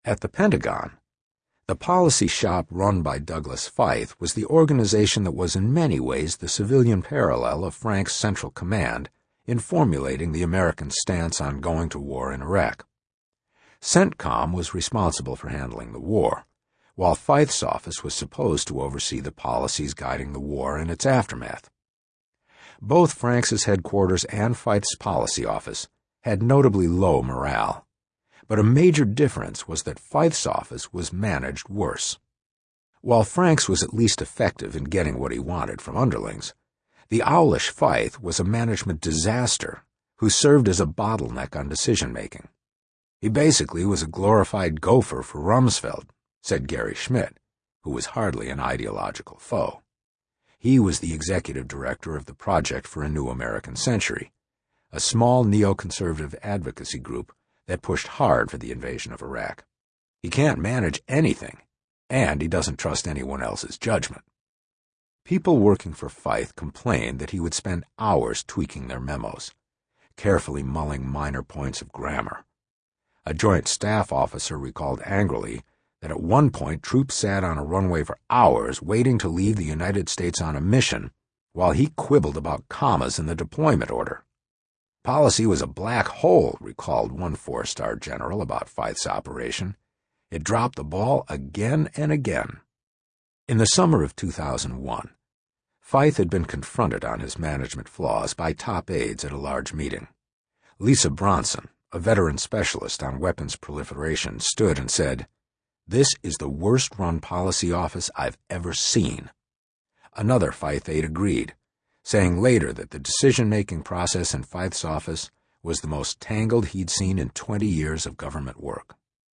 At the Pentagon, the policy shop run by Douglas Feith was the organization that was in many ways the civilian parallel of Frank's Central Command in formulating the American stance on going to war in Iraq. CENTCOM was responsible for handling the war, while Feith's office was supposed to oversee the policies guiding the war and its aftermath. Both Frank's headquarters and Feith's policy office had notably low morale, but a major difference was that Feith's office was managed worse. While Frank's was at least effective in getting what he wanted from underlings, the owlish Feith was a management disaster who served as a bottleneck on decision-making. He basically was a glorified gopher for Rumsfeld, said Gary Schmidt, who was hardly an ideological foe. He was the executive director of the Project for a New American Century, a small neoconservative advocacy group that pushed hard for the invasion of Iraq. He can't manage anything, and he doesn't trust anyone else's judgment. People working for Feith complained that he would spend hours tweaking their memos, carefully mulling minor points of grammar. A Joint Staff officer recalled angrily that at one point troops sat on a runway for hours waiting to leave the United States on a mission while he quibbled about commas in the deployment order. Policy was a black hole, recalled one four-star general about Feith's operation. It dropped the ball again and again. In the summer of 2001, Feith had been confronted on his management flaws by top aides at a large meeting. Lisa Bronson, a veteran specialist on weapons proliferation, stood and said, "This is the worst-run policy office I've ever seen." Another Feith aide agreed, saying later that the decision-making process in Feith's office was the most tangled he'd seen in 20 years of government work.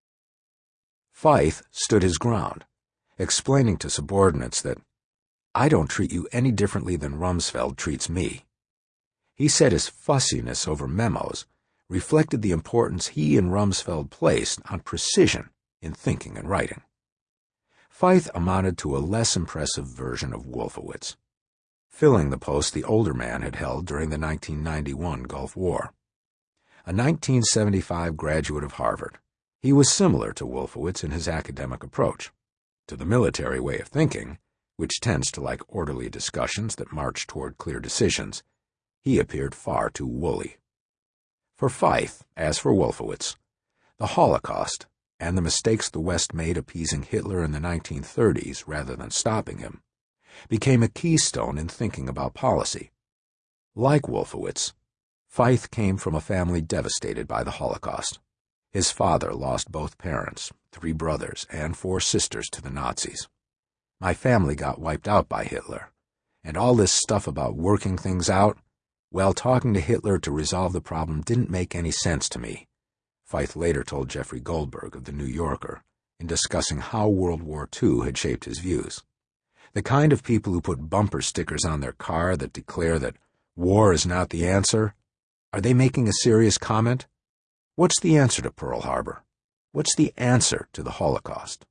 Feith stood his ground, explaining to subordinates that, "I don't treat you any differently than Rumsfeld treats me." He said his fussiness over memos reflected the importance he and Rumsfeld placed on precision in thinking and writing. Feith amounted to a less impressive version of Wolfowitz, filling the post the older man had held during the 1991 Gulf War. A 1975 graduate of Harvard, he was similar to Wolfowitz in his academic approach. To the military way of thinking, which tends to like orderly discussions that march toward clear decisions, he appeared far too woolly. For Feith, as for Wolfowitz, the Holocaust and the mistakes the West made appeasing Hitler in the 1930s rather than stopping him became a keystone in thinking about policy. Like Wolfowitz, Feith came from a family devastated by the Holocaust. His father lost both parents, 3 brothers, and 4 sisters to the Nazis. "My family got wiped out by Hitler, and all this stuff about working things out, well, talking to Hitler to resolve the problem didn't make any sense to me," Feith later told Jeffrey Goldberg of The New Yorker in discussing how World War II had shaped his views. The kind of people who put bumper stickers on their car that declare that war is not the answer, are they making a serious comment? What's the answer to Pearl Harbor? What's the answer to the Holocaust?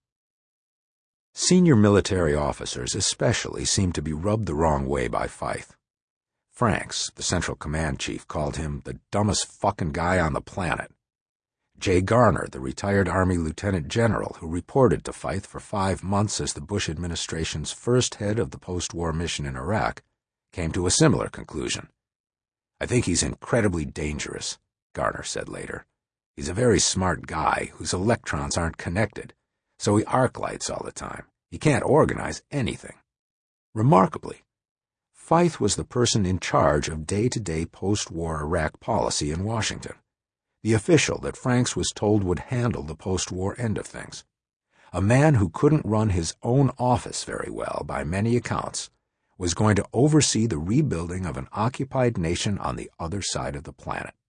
Senior military officers especially seemed to be rubbed the wrong way by Feith. Franks, the Central Command chief, called him the dumbest fucking guy on the planet. Jay Garner, the retired Army lieutenant general who reported to Feith for 5 months as the Bush administration's first head of the post-war mission in Iraq, came to a similar conclusion. "I think he's incredibly dangerous," Garner said later. "He's a very smart guy whose electrons aren't connected, so he arc lights all the time. He can't organize anything." Remarkably, Feith was the person in charge of day-to-day post-war Iraq policy in Washington, the official that Franks was told would handle the post-war end of things. A man who couldn't run his own office very well by many accounts was going to oversee the rebuilding of an occupied nation on the other side of the planet.